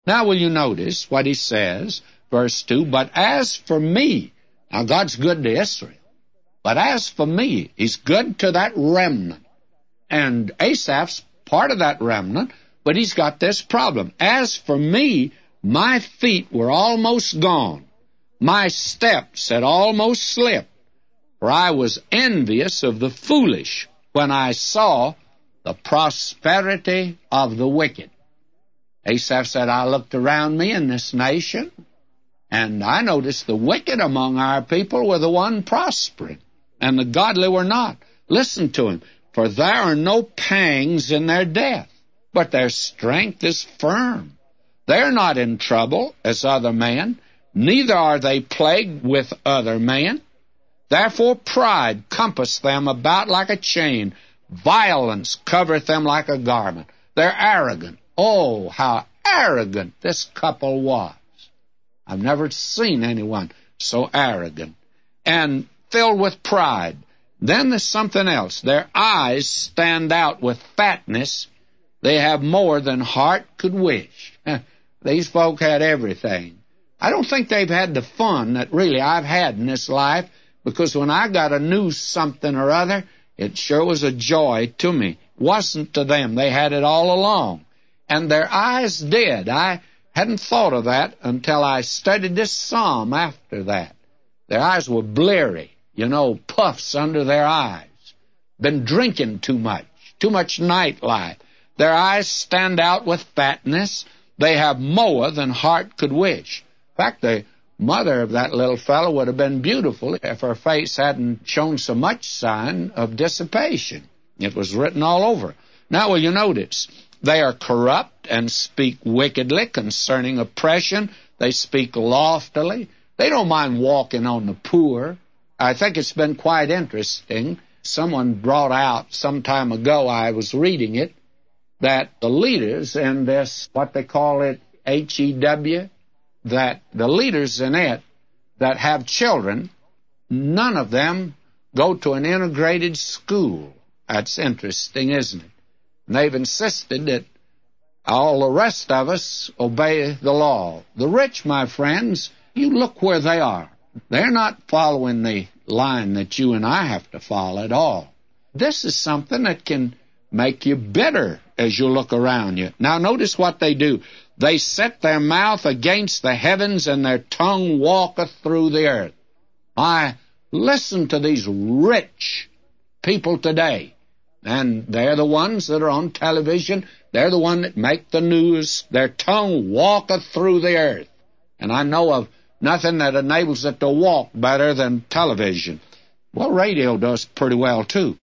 Now will you notice what he says, verse 2, but as for me, now God's good to Israel, but as for me, he's good to that remnant. And Asaph's part of that remnant, but he's got this problem. As for me, my feet were almost gone. My steps had almost slipped. For I was envious of the foolish when I saw the prosperity of the wicked. Asaph said, I looked around me in this nation, and I noticed the wicked among our people were the one prospering, and the godly were not. Listen to him. For there are no pangs in their death, but their strength is firm. They are not in trouble as other men, neither are they plagued with other men. Therefore pride compasseth them about like a chain, violence covereth them like a garment. They're arrogant. Oh, how arrogant this couple was. I've never seen anyone so arrogant. And filled with pride. Then there's something else. Their eyes stand out with fatness. They have more than heart could wish. These folk had everything. I don't think they've had the fun that really I've had in this life, because when I got a new something or other, it sure was a joy to me. Wasn't to them. They had it all along. And their eyes did. I hadn't thought of that until I studied this psalm after that. Their eyes were bleary. Puffs under their eyes. Been drinking too much nightlife. Their eyes stand out with fatness. They have more than heart could wish. In fact, the mother of that little fellow would have been beautiful if her face hadn't shown so much sign of dissipation. It was written all over. Now, will you notice? They are corrupt and speak wickedly concerning oppression. They speak loftily. They don't mind walking on the poor. I think it's been quite interesting. Someone brought out some time ago, I was reading it, that the leaders in this, what they call it, HEW, that the leaders in it that have children, none of them go to an integrated school. That's interesting, isn't it? And they've insisted that all the rest of us obey the law. The rich, my friends, you look where they are. They're not following the line that you and I have to follow at all. This is something that can make you bitter as you look around you. Now notice what they do. They set their mouth against the heavens, and their tongue walketh through the earth. Listen to these rich people today. And they're the ones that are on television. They're the ones that make the news. Their tongue walketh through the earth. And I know of nothing that enables it to walk better than television. Well, radio does pretty well, too.